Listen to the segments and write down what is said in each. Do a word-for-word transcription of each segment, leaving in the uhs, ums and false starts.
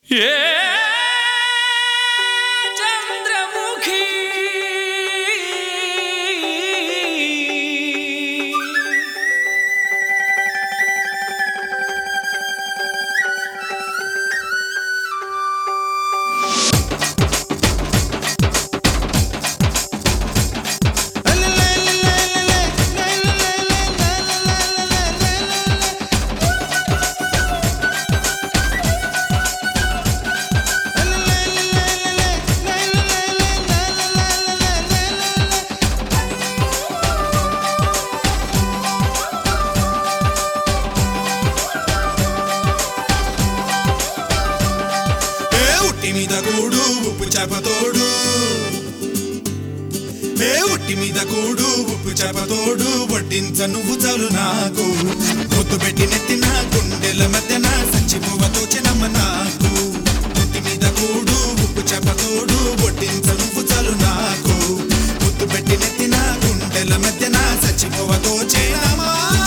మీద కూడు ఉప్పు చేపతోడు ఏ ఉట్టి మీద కూడు ఉప్పు చేపతోడు వడ్డించ నువ్వు చాలు నాకు ముద్దు పెట్టి నెత్తిన గుండెల మధ్యన సంచిపోవతో చినమ్మ నాకు ఉట్టి మీద కూడు ఉప్పు చేపతోడు వడ్డించ నువ్వు చాలు నాకు ముద్దు పెట్టి నెత్తిన గుండెల మధ్యన సంచిపోవతో చినమ్మ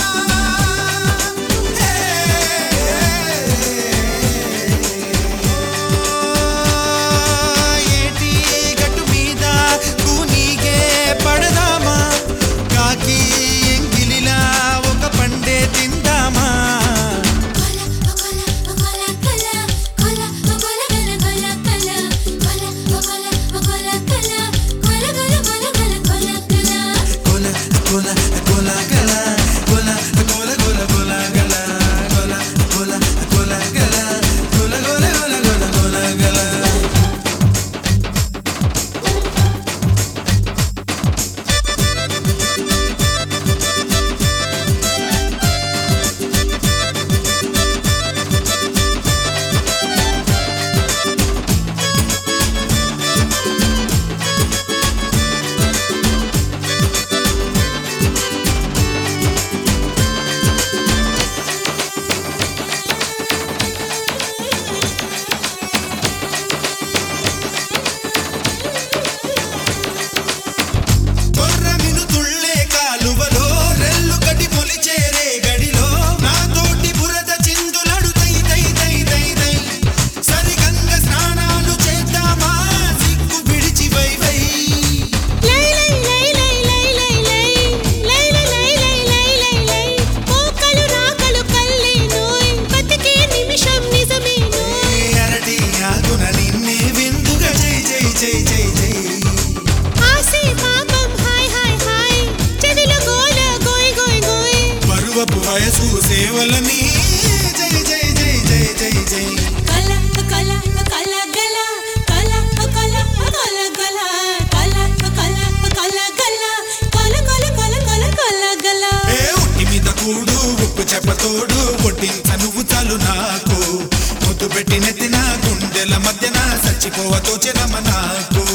వయసు సేవలని జై జై జై జై జై జై కల కల కల గల కల కల కల గల కల కల కల గల కల కల కల కల కల గల ఏ ఉట్టి మీద కూడు ఉప్పు చెప్పతోడు వడ్డించ నువ్వు చాలు నాకు ముద్దు పెట్టి నెత్తిన గుండెల మధ్యన చచ్చిపోవతో చినమ్మ నాకు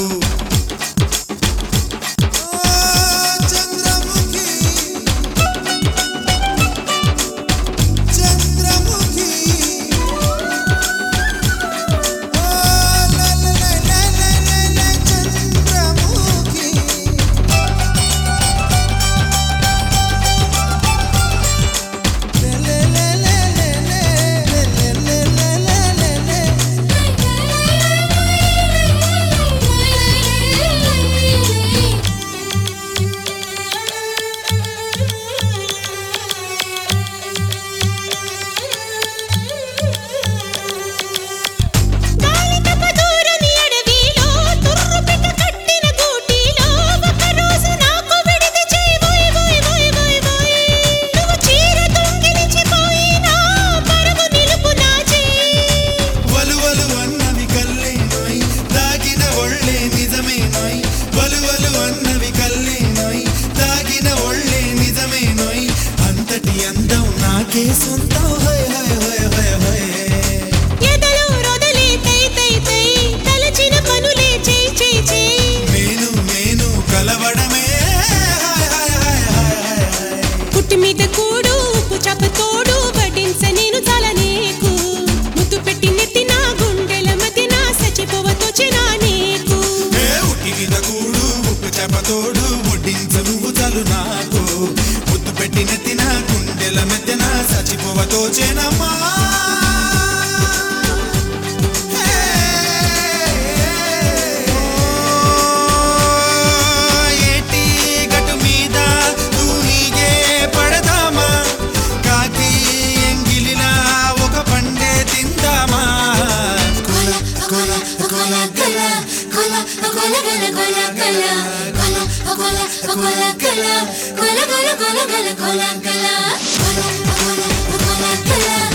గల గల గల గల గల గల గల గల గల గల గల గల గల గల గల గల